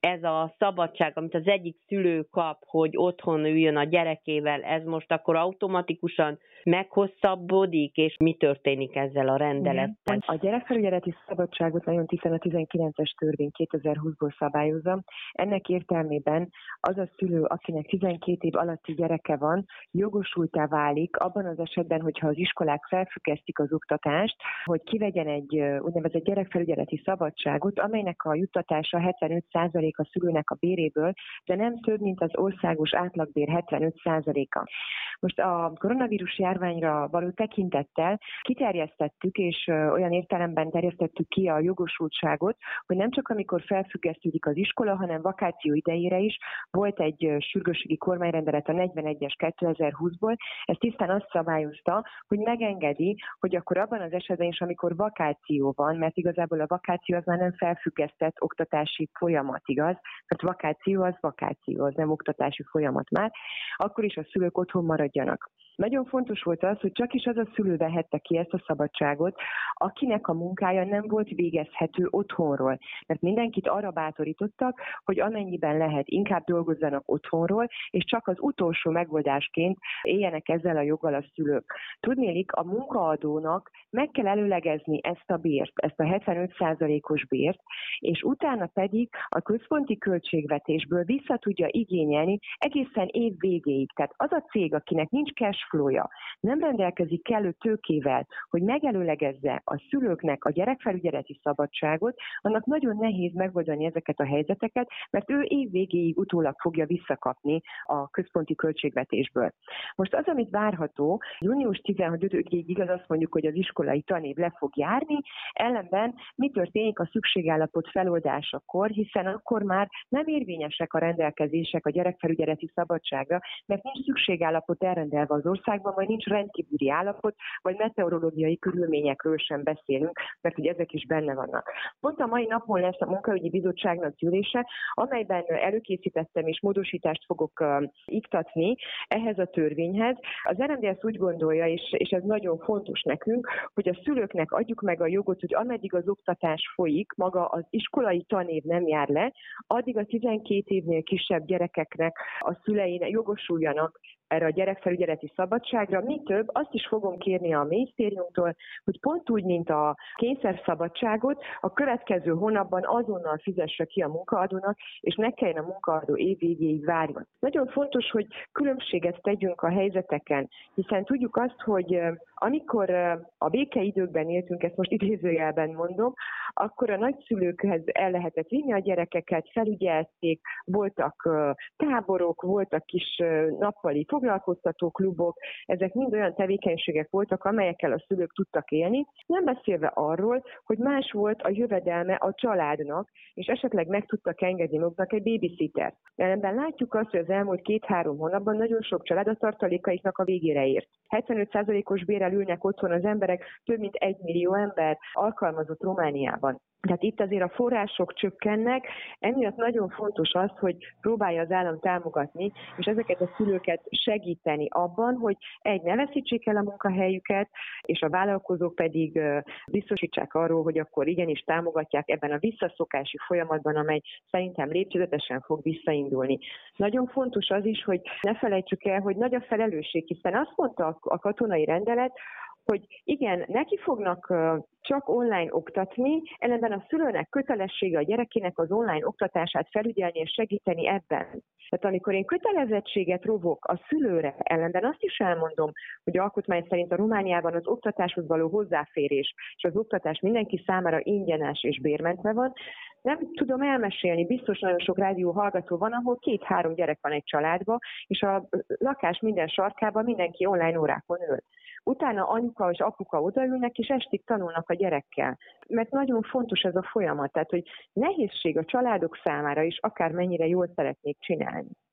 ez a szabadság, amit az egyik szülő kap, hogy otthon üljön a gyerekével, ez most akkor automatikusan meghosszabbodik, és mi történik ezzel a rendelettel? A gyerekfelügyeleti szabadságot nagyon tisztán a 19-es törvény 2020-ból szabályozza. Ennek értelmében az a szülő, akinek 12 év alatti gyereke van, jogosulttá válik abban az esetben, hogyha az iskolák felfüggesztik az oktatást, hogy kivegyen egy úgynevezett gyerekfelügyeleti szabadságot, amelynek a juttatása 75% a szülőnek a béréből, de nem több, mint az országos átlagbér 75%-a. Most a koronavírus járványra való tekintettel kiterjesztettük, és olyan értelemben terjesztettük ki a jogosultságot, hogy nem csak amikor felfüggesztődik az iskola, hanem vakáció idejére is volt egy sürgősségi kormányrendelet a 41-es 2020-ból. Ez tisztán azt szabályozta, hogy megengedi, hogy akkor abban az esetben is, amikor vakáció van, mert igazából a vakáció az már nem felfüggesztett oktatási folyamat, igaz? Mert vakáció, az nem oktatási folyamat már, akkor is a szülők otthon maradjanak. Nagyon fontos volt az, hogy csak is az a szülő vehette ki ezt a szabadságot, akinek a munkája nem volt végezhető otthonról. Mert mindenkit arra bátorítottak, hogy amennyiben lehet, inkább dolgozzanak otthonról, és csak az utolsó megoldásként éljenek ezzel a joggal a szülők. Tudnélik, a munkaadónak meg kell előlegezni ezt a bért, ezt a 75%-os bért, és utána pedig a központi költségvetésből vissza tudja igényelni egészen év végéig. Tehát az a cég, akinek nincs cash flow-ja, nem rendelkezik kellő tőkével, hogy megelőlegezze a szülőknek a gyerekfelügyeleti szabadságot, annak nagyon nehéz megoldani ezeket a helyzeteket, mert ő év végéig utólag fogja visszakapni a központi költségvetésből. Most az, amit várható, június 15-ig igaz, azt mondjuk, hogy az iskolai tanév le fog járni, ellenben mi történik a szükségállapot feloldásakor, hiszen akkor már nem érvényesek a rendelkezések a gyerekfelügyeleti szabadságra, mert nincs szükségállapot elrendelve az országban, vagy nincs rendkívüli állapot, vagy meteorológiai körülményekről sem beszélünk, mert ugye ezek is benne vannak. Pont a mai napon lesz a Munkaügyi Bizottságnak gyűlése, amelyben előkészítettem és módosítást fogok iktatni ehhez a törvényhez. Az RMDSZ úgy gondolja, és ez nagyon fontos nekünk, hogy a szülőknek adjuk meg a jogot, hogy ameddig az oktatás folyik, maga az iskolai tanév nem jár le, addig a 12 évnél kisebb gyerekeknek a szülei jogosuljanak erre a gyerekfelügyeleti szabadságra. Mi több, azt is fogom kérni a minisztériumtól, hogy pont úgy, mint a kényszerszabadságot, a következő hónapban azonnal fizesse ki a munkaadónak, és ne kelljen a munkaadó év végéig várjon. Nagyon fontos, hogy különbséget tegyünk a helyzeteken, hiszen tudjuk azt, hogy amikor a békeidőkben éltünk, ezt most idézőjelben mondom, akkor a nagyszülőkhez el lehetett vinni a gyerekeket, felügyelték, voltak táborok, voltak kis nappali foglalkoztatóklubok, ezek mind olyan tevékenységek voltak, amelyekkel a szülők tudtak élni, nem beszélve arról, hogy más volt a jövedelme a családnak, és esetleg meg tudtak engedni maguknak egy babysittert. Ellenben látjuk azt, hogy az elmúlt 2-3 hónapban nagyon sok család a tartalékaiknak a végére ért. 75%-os bérrel ülnek otthon az emberek, több mint 1 millió ember alkalmazott Romániában. Tehát itt azért a források csökkennek, emiatt nagyon fontos az, hogy próbálja az állam támogatni, és ezeket a szülőket segíteni abban, hogy ne veszítsék el a munkahelyüket, és a vállalkozók pedig biztosítsák arról, hogy akkor igenis támogatják ebben a visszaszokási folyamatban, amely szerintem lépcsőzetesen fog visszaindulni. Nagyon fontos az is, hogy ne felejtsük el, hogy nagy a felelősség, hiszen azt mondta a katonai rendelet, hogy igen, neki fognak csak online oktatni, ellenben a szülőnek kötelessége a gyerekének az online oktatását felügyelni és segíteni ebben. Tehát amikor én kötelezettséget rovok a szülőre, ellenben azt is elmondom, hogy alkotmány szerint a Romániában az oktatáshoz való hozzáférés és az oktatás mindenki számára ingyenes és bérmentve van, nem tudom elmesélni, biztos nagyon sok rádió hallgató van, ahol 2-3 gyerek van egy családban, és a lakás minden sarkában mindenki online órákon ül. Utána anyuka és apuka odaülnek, és estig tanulnak a gyerekkel. Mert nagyon fontos ez a folyamat, tehát hogy nehézség a családok számára is, akármennyire jól szeretnék csinálni.